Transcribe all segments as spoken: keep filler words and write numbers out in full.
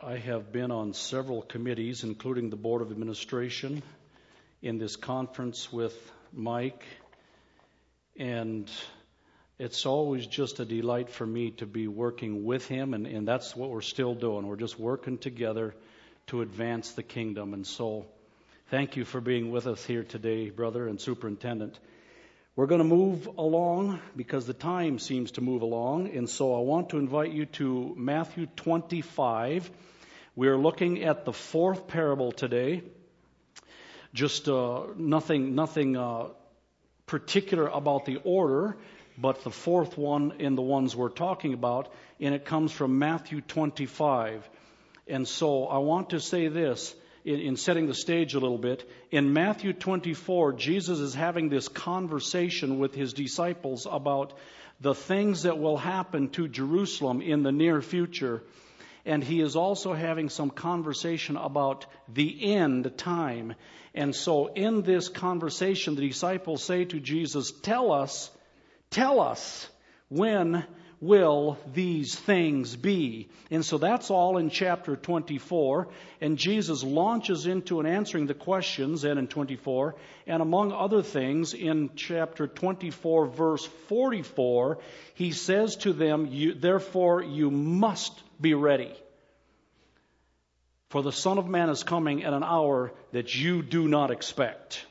I have been on several committees, including the Board of Administration, in this conference with Mike, and it's always just a delight for me to be working with him, and, and that's what we're still doing. We're just working together to advance the kingdom, and so thank you for being with us here today, brother and superintendent. We're going to move along because the time seems to move along, and so I want to invite you to Matthew twenty-five. We're looking at the fourth parable today. Just uh, nothing, nothing uh, particular about the order, but the fourth one in the ones we're talking about, and it comes from Matthew twenty-five. And so I want to say this. In, in setting the stage a little bit, in Matthew twenty-four, Jesus is having this conversation with his disciples about the things that will happen to Jerusalem in the near future. And he is also having some conversation about the end time. And so in this conversation, the disciples say to Jesus, tell us, tell us, when will these things be? And so that's all in chapter twenty-four. And Jesus launches into an answering the questions then in twenty-four. And among other things, in chapter twenty-four, verse forty-four, he says to them, you, therefore you must be ready. For the Son of Man is coming at an hour that you do not expect.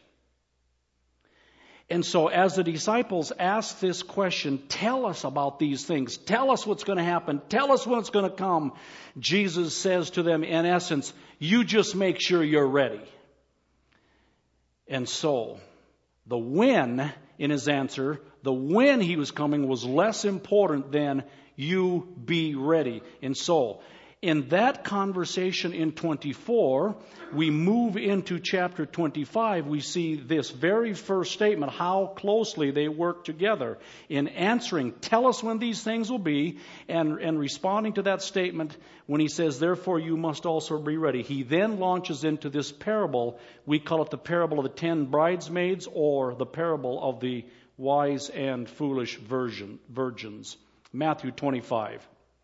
And so as the disciples ask this question, tell us about these things. Tell us what's going to happen. Tell us when it's going to come. Jesus says to them, in essence, you just make sure you're ready. And so the when in his answer, the when he was coming was less important than you be ready. And so in that conversation in twenty-four, we move into chapter twenty-five. We see this very first statement, how closely they work together in answering, tell us when these things will be, and, and responding to that statement when he says, therefore you must also be ready. He then launches into this parable. We call it the parable of the ten bridesmaids, or the parable of the wise and foolish virgin, virgins. Matthew twenty-five.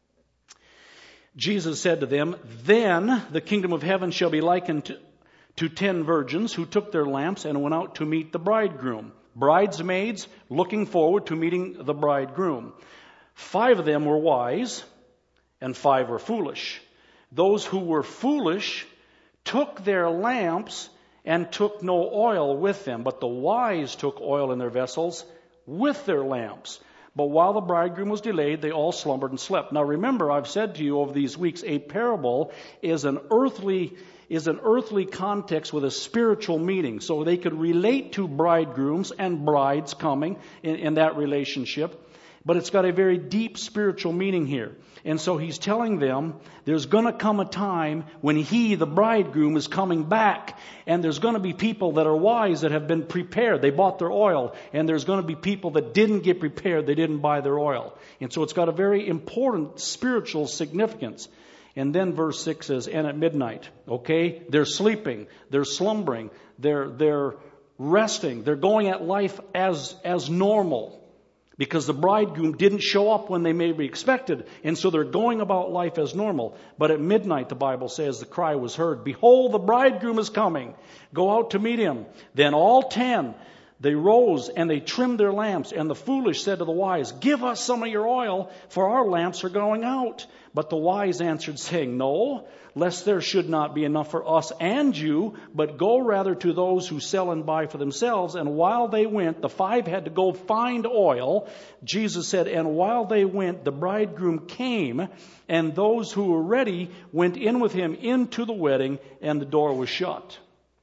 Jesus said to them, then the kingdom of heaven shall be likened to, to ten virgins who took their lamps and went out to meet the bridegroom. Bridesmaids looking forward to meeting the bridegroom. Five of them were wise and five were foolish. Those who were foolish took their lamps and took no oil with them, but the wise took oil in their vessels with their lamps. But while the bridegroom was delayed, they all slumbered and slept. Now remember, I've said to you over these weeks, a parable is an earthly is an earthly context with a spiritual meaning. So they could relate to bridegrooms and brides coming in, in that relationship. But it's got a very deep spiritual meaning here. And so he's telling them there's going to come a time when he, the bridegroom, is coming back. And there's going to be people that are wise that have been prepared. They bought their oil. And there's going to be people that didn't get prepared. They didn't buy their oil. And so it's got a very important spiritual significance. And then verse six says, and at midnight, okay, they're sleeping, they're slumbering, they're, they're resting, they're going at life as, as normal. Because the bridegroom didn't show up when they may be expected. And so they're going about life as normal. But at midnight, the Bible says, the cry was heard, behold, the bridegroom is coming. Go out to meet him. Then all ten, they rose and they trimmed their lamps. And the foolish said to the wise, give us some of your oil, for our lamps are going out. But the wise answered, saying, no, lest there should not be enough for us and you, but go rather to those who sell and buy for themselves. And while they went, the five had to go find oil. Jesus said, and while they went, the bridegroom came, and those who were ready went in with him into the wedding, and the door was shut.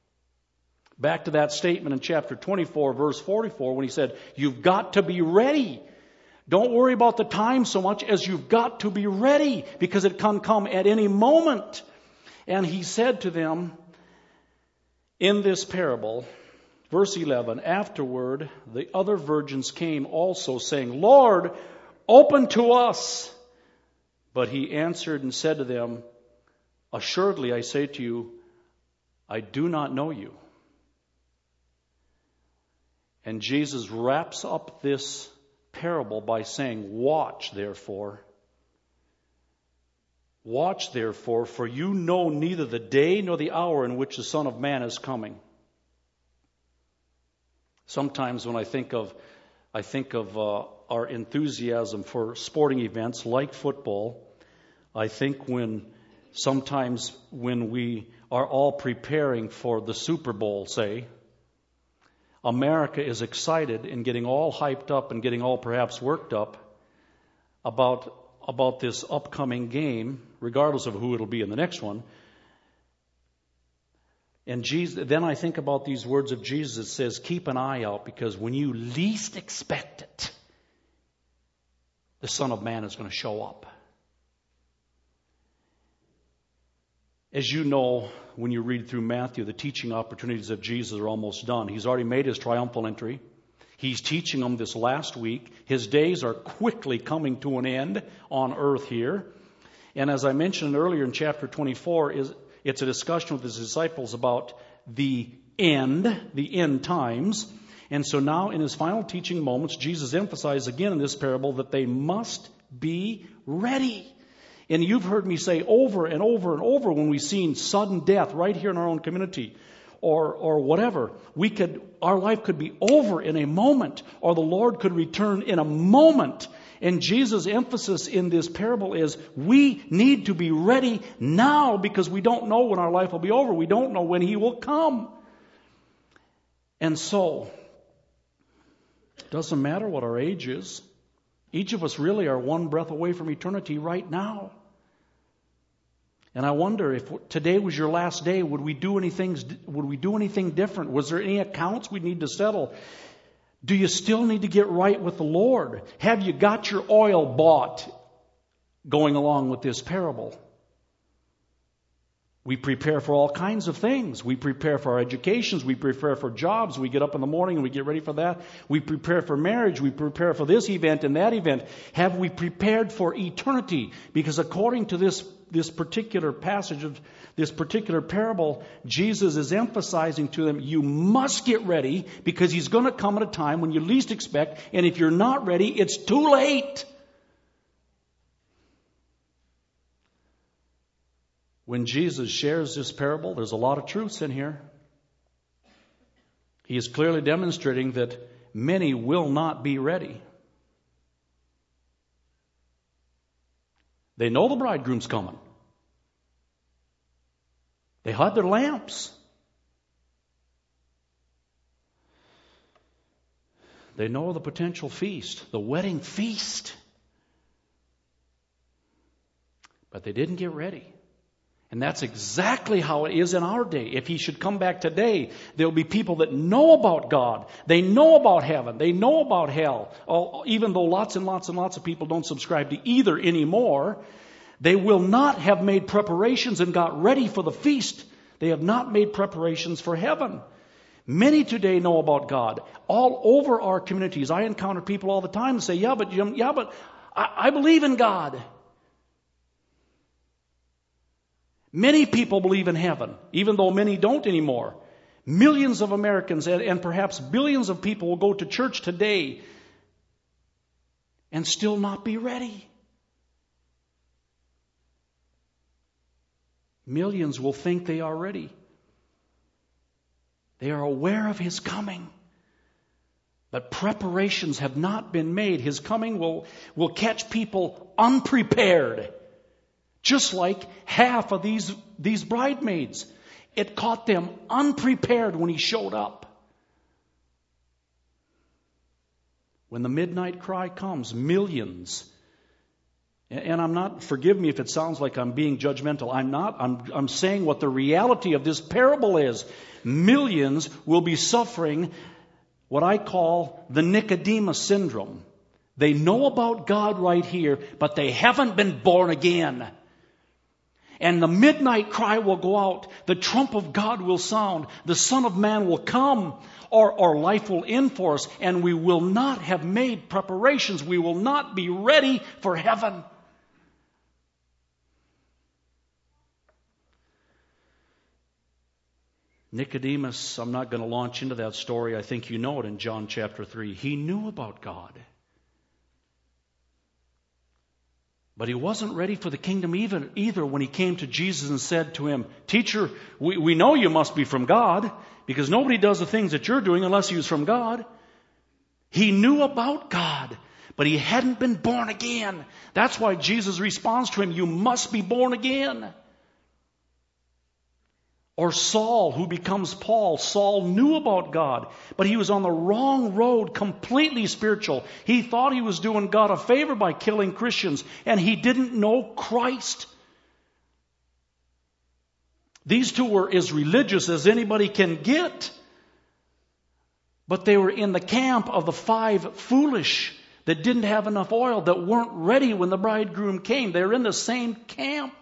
Back to that statement in chapter twenty-four, verse forty-four, when he said, you've got to be ready. Don't worry about the time so much as you've got to be ready, because it can come at any moment. And he said to them in this parable, verse eleven, afterward the other virgins came also, saying, Lord, open to us. But he answered and said to them, assuredly I say to you, I do not know you. And Jesus wraps up this parable by saying, watch, therefore, Watch therefore, for you know neither the day nor the hour in which the Son of Man is coming. Sometimes when I think of, I think of uh, our enthusiasm for sporting events like football, I think when sometimes when we are all preparing for the Super Bowl, say, America is excited and getting all hyped up and getting all perhaps worked up about about this upcoming game, regardless of who it'll be in the next one. And Jesus, then I think about these words of Jesus. It says, keep an eye out, because when you least expect it, the Son of Man is going to show up. As you know, when you read through Matthew, the teaching opportunities of Jesus are almost done. He's already made his triumphal entry. He's teaching them this last week. His days are quickly coming to an end on earth here. And as I mentioned earlier in chapter twenty-four, is it's a discussion with his disciples about the end, the end times. And so now in his final teaching moments, Jesus emphasizes again in this parable that they must be ready. And you've heard me say over and over and over when we've seen sudden death right here in our own community, or or whatever, we could our life could be over in a moment, or the Lord could return in a moment. And Jesus' emphasis in this parable is we need to be ready now, because we don't know when our life will be over. We don't know when He will come. And so, it doesn't matter what our age is. Each of us really are one breath away from eternity right now. And I wonder if today was your last day, would we do anything, would we do anything different? Was there any accounts we need to settle? Do you still need to get right with the Lord? Have you got your oil bought going along with this parable? We prepare for all kinds of things. We prepare for our educations. We prepare for jobs. We get up in the morning and we get ready for that. We prepare for marriage. We prepare for this event and that event. Have we prepared for eternity? Because according to this, this particular passage of this particular parable, Jesus is emphasizing to them, you must get ready, because He's going to come at a time when you least expect. And if you're not ready, it's too late. When Jesus shares this parable, there's a lot of truths in here. He is clearly demonstrating that many will not be ready. They know the bridegroom's coming. They had their lamps. They know the potential feast, the wedding feast. But they didn't get ready. And that's exactly how it is in our day. If He should come back today, there'll be people that know about God. They know about heaven. They know about hell. Oh, even though lots and lots and lots of people don't subscribe to either anymore, they will not have made preparations and got ready for the feast. They have not made preparations for heaven. Many today know about God. All over our communities, I encounter people all the time that say, yeah, but, yeah, but I, I believe in God. Many people believe in heaven, even though many don't anymore. Millions of Americans and, and perhaps billions of people will go to church today and still not be ready. Millions will think they are ready. They are aware of His coming. But preparations have not been made. His coming will, will catch people unprepared. Just like half of these, these bridesmaids. It caught them unprepared when He showed up. When the midnight cry comes, millions. And I'm not, forgive me if it sounds like I'm being judgmental. I'm not. I'm, I'm saying what the reality of this parable is. Millions will be suffering what I call the Nicodemus syndrome. They know about God right here, but they haven't been born again. And the midnight cry will go out. The trump of God will sound. The Son of Man will come. Or our life will end for us. And we will not have made preparations. We will not be ready for heaven. Nicodemus, I'm not going to launch into that story. I think you know it in John chapter three. He knew about God. But he wasn't ready for the kingdom even, either when he came to Jesus and said to him, Teacher, we, we know you must be from God, because nobody does the things that you're doing unless he was from God. He knew about God, but he hadn't been born again. That's why Jesus responds to him, you must be born again. Or Saul, who becomes Paul. Saul knew about God, but he was on the wrong road, completely spiritual. He thought he was doing God a favor by killing Christians, and he didn't know Christ. These two were as religious as anybody can get, but they were in the camp of the five foolish that didn't have enough oil, that weren't ready when the bridegroom came. They were in the same camp.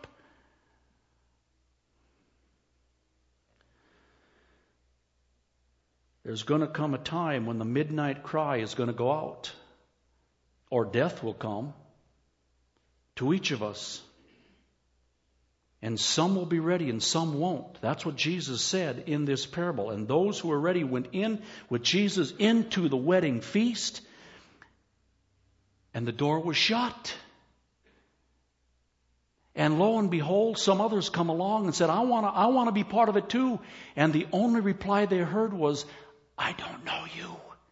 There's going to come a time when the midnight cry is going to go out, or death will come to each of us. And some will be ready and some won't. That's what Jesus said in this parable. And those who were ready went in with Jesus into the wedding feast, and the door was shut. And lo and behold, some others come along and said, I want to I want to be part of it too. And the only reply they heard was, I don't know you.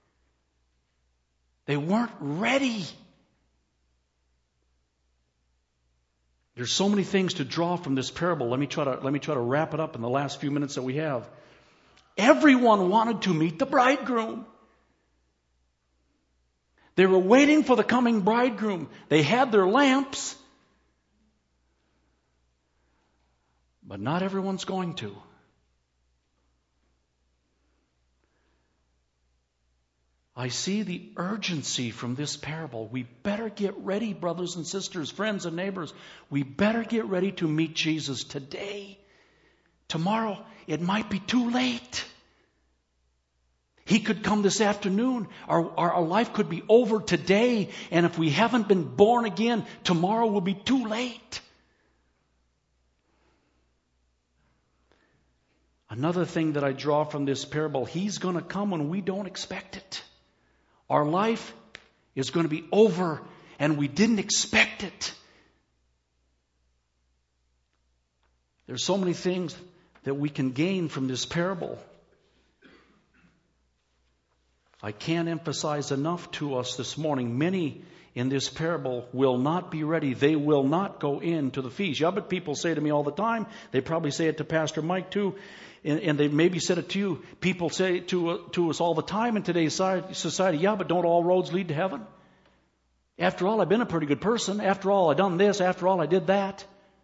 They weren't ready. There's so many things to draw from this parable. Let me try to let me try to wrap it up in the last few minutes that we have. Everyone wanted to meet the bridegroom. They were waiting for the coming bridegroom. They had their lamps. But not everyone's going to. I see the urgency from this parable. We better get ready, brothers and sisters, friends and neighbors. We better get ready to meet Jesus today. Tomorrow, it might be too late. He could come this afternoon. Our, our, our life could be over today. And if we haven't been born again, tomorrow will be too late. Another thing that I draw from this parable, he's going to come when we don't expect it. Our life is going to be over, and we didn't expect it. There's so many things that we can gain from this parable. I can't emphasize enough to us this morning. Many in this parable will not be ready. They will not go into the feast. Yeah, but people say to me all the time, they probably say it to Pastor Mike too, and, and they maybe said it to you. People say it to, uh, to us all the time in today's society, yeah, but don't all roads lead to heaven? After all, I've been a pretty good person. After all, I've done this. After all, I did that.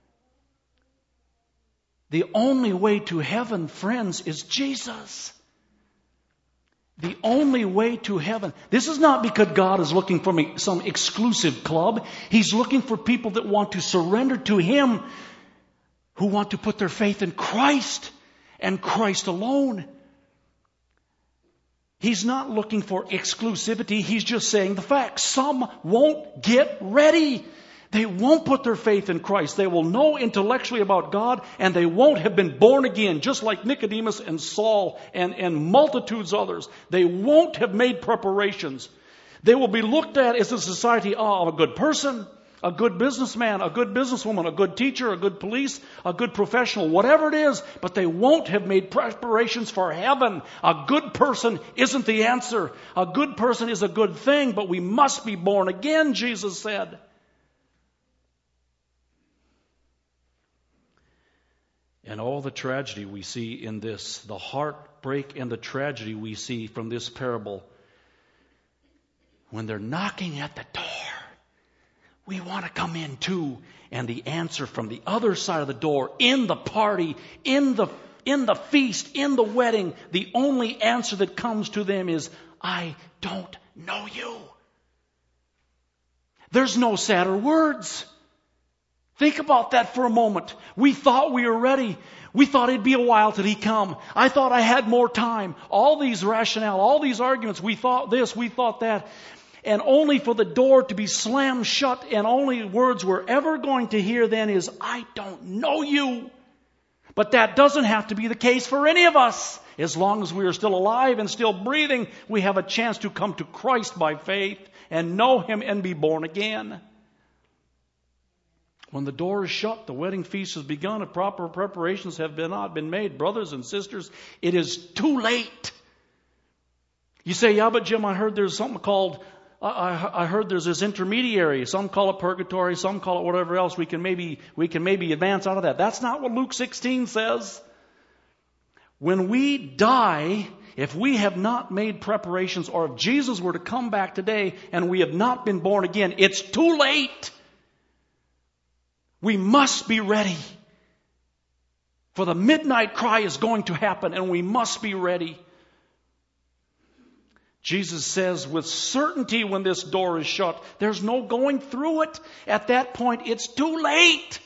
The only way to heaven, friends, is Jesus. The only way to heaven. This is not because God is looking for me, some exclusive club. He's looking for people that want to surrender to Him, who want to put their faith in Christ and Christ alone. He's not looking for exclusivity. He's just saying the facts. Some won't get ready. They won't put their faith in Christ. They will know intellectually about God, and they won't have been born again, just like Nicodemus and Saul and, and multitudes others. They won't have made preparations. They will be looked at as a society of a good person, a good businessman, a good businesswoman, a good teacher, a good police, a good professional, whatever it is, but they won't have made preparations for heaven. A good person isn't the answer. A good person is a good thing, but we must be born again, Jesus said. And all the tragedy we see in this, the heartbreak and the tragedy we see from this parable, when they're knocking at the door, we want to come in too. And the answer from the other side of the door, in the party, in the, in the feast, in the wedding, the only answer that comes to them is, I don't know you. There's no sadder words. Think about that for a moment. We thought we were ready. We thought it'd be a while till He come. I thought I had more time. All these rationale, all these arguments, we thought this, we thought that. And only for the door to be slammed shut, and only words we're ever going to hear then is, I don't know you. But that doesn't have to be the case for any of us. As long as we are still alive and still breathing, we have a chance to come to Christ by faith and know Him and be born again. When the door is shut, the wedding feast has begun, and proper preparations have been not been made. Brothers and sisters, it is too late. You say, yeah, but Jim, I heard there's something called, I, I heard there's this intermediary. Some call it purgatory, some call it whatever else. We can maybe, we can maybe advance out of that. That's not what Luke sixteen says. When we die, if we have not made preparations, or if Jesus were to come back today and we have not been born again, it's too late. We must be ready. For the midnight cry is going to happen, and we must be ready. Jesus says with certainty when this door is shut, there's no going through it. At that point, it's too late.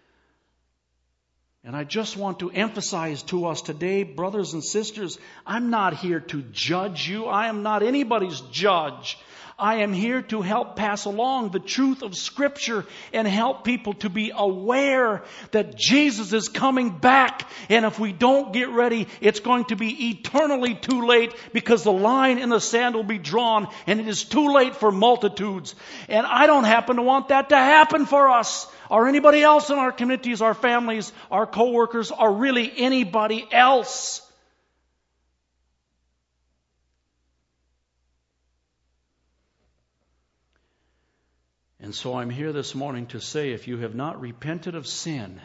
And I just want to emphasize to us today, brothers and sisters, I'm not here to judge you. I am not anybody's judge. I am here to help pass along the truth of Scripture and help people to be aware that Jesus is coming back. And if we don't get ready, it's going to be eternally too late, because the line in the sand will be drawn and it is too late for multitudes. And I don't happen to want that to happen for us or anybody else in our communities, our families, our co-workers, or really anybody else. And so I'm here this morning to say, if you have not repented of sin,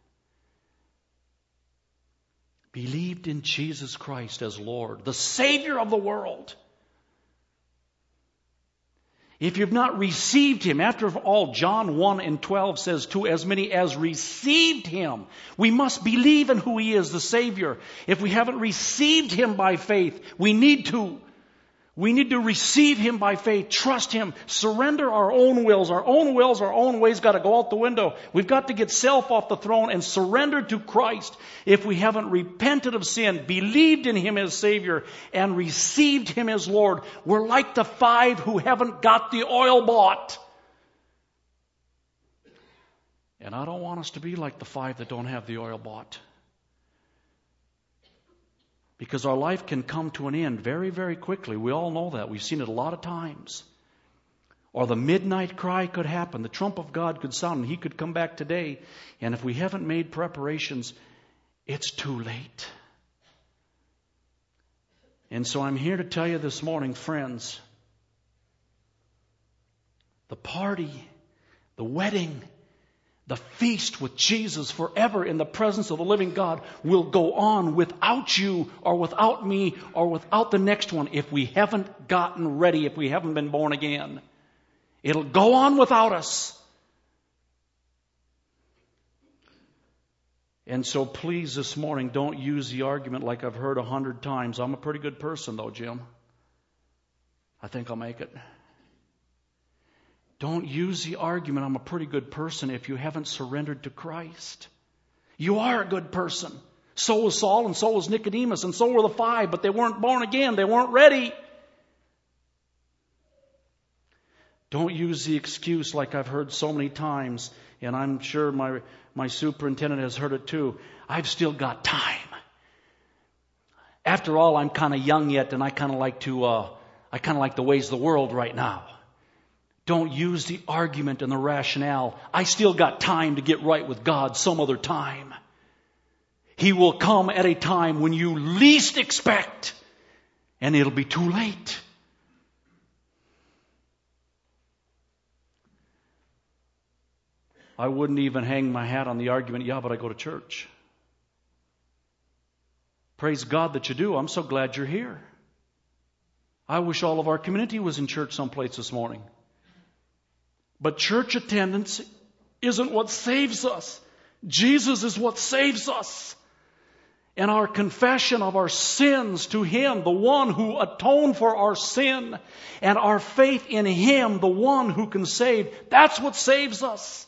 believed in Jesus Christ as Lord, the Savior of the world, if you've not received Him, after all, John one and twelve says, to as many as received Him. We must believe in who He is, the Savior. If we haven't received Him by faith, we need to. We need to receive Him by faith, trust Him, surrender our own wills. Our own wills, our own ways got to go out the window. We've got to get self off the throne and surrender to Christ. If we haven't repented of sin, believed in Him as Savior, and received Him as Lord, we're like the five who haven't got the oil bought. And I don't want us to be like the five that don't have the oil bought. Because our life can come to an end very, very quickly. We all know that. We've seen it a lot of times. Or the midnight cry could happen. The trump of God could sound and He could come back today. And if we haven't made preparations, it's too late. And so I'm here to tell you this morning, friends, the party, the wedding, the feast with Jesus forever in the presence of the living God will go on without you or without me or without the next one if we haven't gotten ready, if we haven't been born again. It'll go on without us. And so please this morning, don't use the argument like I've heard a hundred times. I'm a pretty good person though, Jim. I think I'll make it. Don't use the argument, I'm a pretty good person, if you haven't surrendered to Christ. You are a good person. So was Saul, and so was Nicodemus, and so were the five, but they weren't born again. They weren't ready. Don't use the excuse like I've heard so many times, and I'm sure my, my superintendent has heard it too. I've still got time. After all, I'm kind of young yet, and I kind of like to, uh, I kind of like the ways of the world right now. Don't use the argument and the rationale. I still got time to get right with God some other time. He will come at a time when you least expect, and it'll be too late. I wouldn't even hang my hat on the argument, yeah, but I go to church. Praise God that you do. I'm so glad you're here. I wish all of our community was in church someplace this morning. But church attendance isn't what saves us. Jesus is what saves us. And our confession of our sins to Him, the one who atoned for our sin, and our faith in Him, the one who can save, that's what saves us.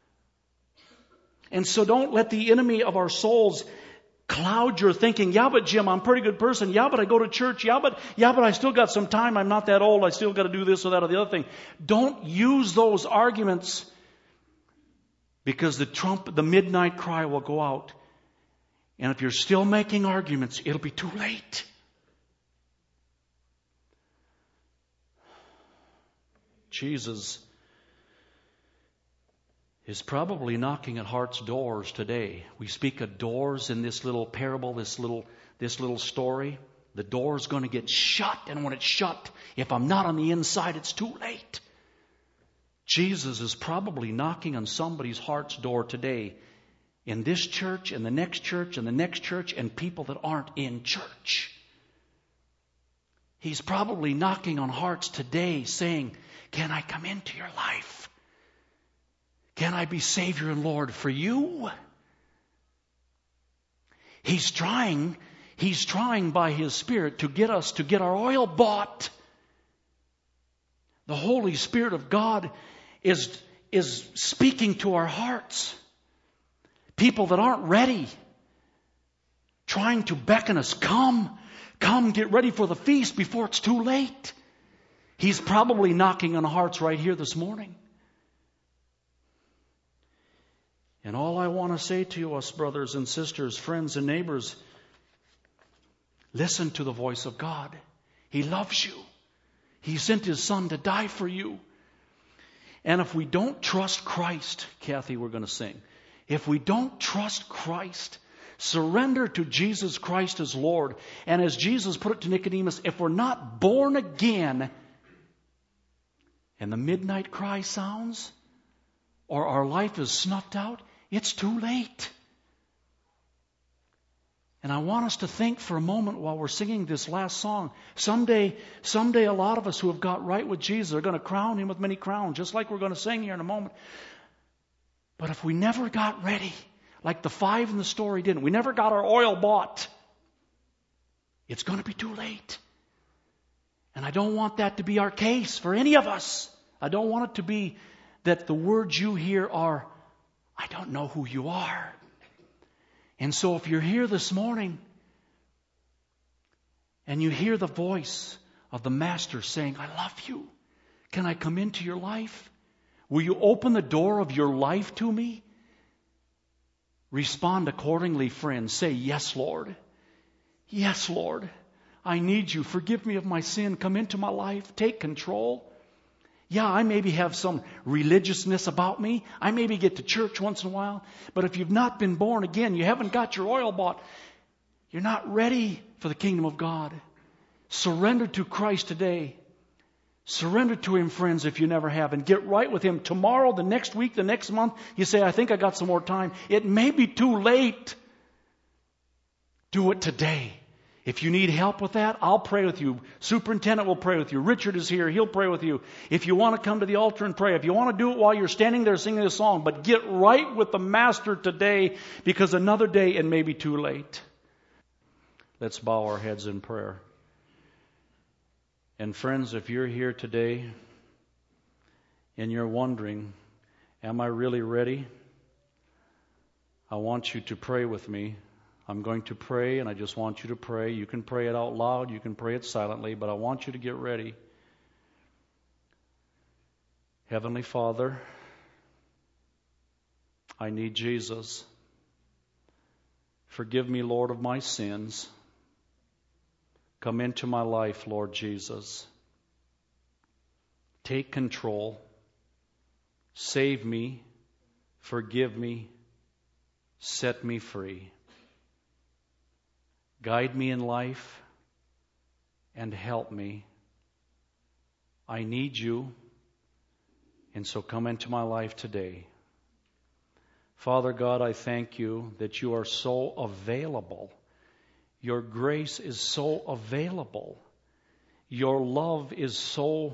And so don't let the enemy of our souls cloud your thinking. Yeah, but Jim, I'm a pretty good person. Yeah, but I go to church. Yeah, but yeah, but I still got some time. I'm not that old. I still got to do this or that or the other thing. Don't use those arguments, because the trump, the midnight cry will go out. And if you're still making arguments, it'll be too late. Jesus is probably knocking at hearts' doors today. We speak of doors in this little parable, this little, this little story. The door's going to get shut, and when it's shut, if I'm not on the inside, it's too late. Jesus is probably knocking on somebody's heart's door today, in this church, and the next church, and the next church, and people that aren't in church. He's probably knocking on hearts today saying, can I come into your life? Can I be Savior and Lord for you? He's trying, He's trying by His Spirit to get us to get our oil bought. The Holy Spirit of God is, is speaking to our hearts. People that aren't ready, trying to beckon us, come, come, get ready for the feast before it's too late. He's probably knocking on hearts right here this morning. And all I want to say to you, us brothers and sisters, friends and neighbors, listen to the voice of God. He loves you. He sent His Son to die for you. And if we don't trust Christ, Kathy, we're going to sing. If we don't trust Christ, surrender to Jesus Christ as Lord. And as Jesus put it to Nicodemus, if we're not born again, and the midnight cry sounds, or our life is snuffed out, it's too late. And I want us to think for a moment while we're singing this last song. Someday, someday a lot of us who have got right with Jesus are going to crown Him with many crowns, just like we're going to sing here in a moment. But if we never got ready, like the five in the story didn't, we never got our oil bought, it's going to be too late. And I don't want that to be our case for any of us. I don't want it to be that the words you hear are, I don't know who you are. And so if you're here this morning and you hear the voice of the Master saying, I love you, can I come into your life? Will you open the door of your life to me? Respond accordingly, friends. Say, yes, Lord. Yes, Lord. I need you. Forgive me of my sin. Come into my life. Take control. Yeah, I maybe have some religiousness about me. I maybe get to church once in a while. But if you've not been born again, you haven't got your oil bought, you're not ready for the kingdom of God. Surrender to Christ today. Surrender to Him, friends, if you never have. And get right with Him. Tomorrow, the next week, the next month, you say, I think I got some more time. It may be too late. Do it today. If you need help with that, I'll pray with you. Superintendent will pray with you. Richard is here. He'll pray with you. If you want to come to the altar and pray, if you want to do it while you're standing there singing this song, but get right with the Master today, because another day it may be too late. Let's bow our heads in prayer. And friends, if you're here today and you're wondering, am I really ready? I want you to pray with me. I'm going to pray, and I just want you to pray. You can pray it out loud, you can pray it silently, but I want you to get ready. Heavenly Father, I need Jesus. Forgive me, Lord, of my sins. Come into my life, Lord Jesus. Take control. Save me. Forgive me. Set me free. Guide me in life and help me. I need you, and so come into my life today. Father God, I thank you that you are so available. Your grace is so available. Your love is so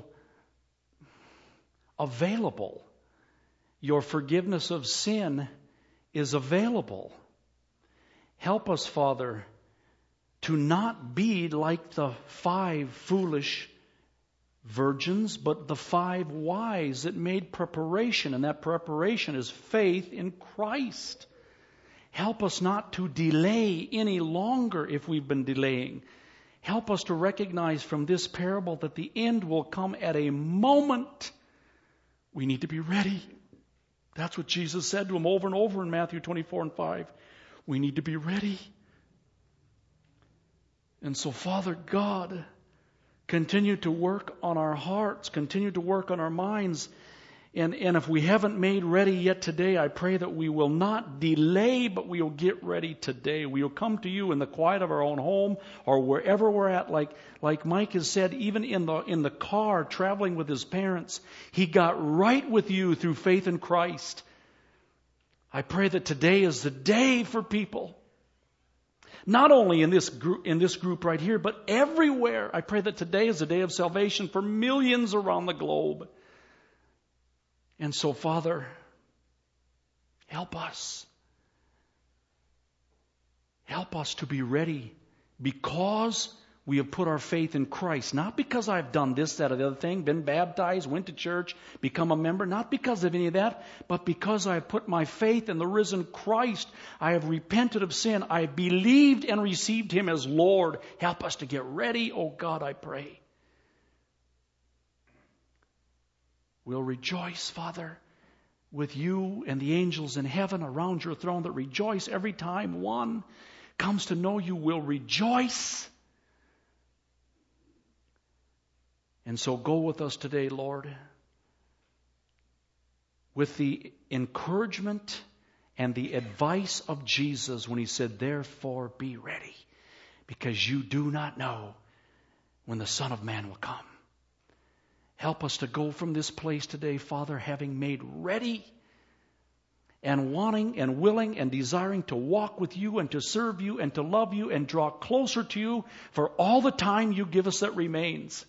available. Your forgiveness of sin is available. Help us, Father, to not be like the five foolish virgins, but the five wise that made preparation, and that preparation is faith in Christ. Help us not to delay any longer if we've been delaying. Help us to recognize from this parable that the end will come at a moment. We need to be ready. That's what Jesus said to them over and over in Matthew twenty-four and five. We need to be ready. And so, Father God, continue to work on our hearts, continue to work on our minds And, and if we haven't made ready yet today, I pray that we will not delay, but we will get ready today. We will come to you in the quiet of our own home or wherever we're at. Like, like Mike has said, even in the, in the car traveling with his parents, he got right with you through faith in Christ. I pray that today is the day for people. Not only in this group, in this group right here, but everywhere. I pray that today is the day of salvation for millions around the globe. And so, Father, help us. Help us to be ready because we have put our faith in Christ. Not because I've done this, that, or the other thing, been baptized, went to church, become a member. Not because of any of that, but because I have put my faith in the risen Christ. I have repented of sin. I have believed and received Him as Lord. Help us to get ready, oh God, I pray. We'll rejoice, Father, with you and the angels in heaven around your throne that rejoice every time one comes to know you. Will rejoice. And so go with us today, Lord, with the encouragement and the advice of Jesus when He said, therefore be ready, because you do not know when the Son of Man will come. Help us to go from this place today, Father, having made ready and wanting and willing and desiring to walk with you and to serve you and to love you and draw closer to you for all the time you give us that remains.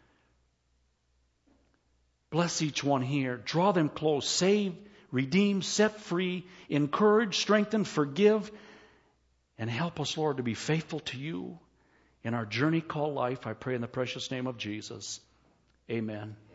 Bless each one here. Draw them close. Save, redeem, set free, encourage, strengthen, forgive, and help us, Lord, to be faithful to you in our journey called life. I pray in the precious name of Jesus. Amen.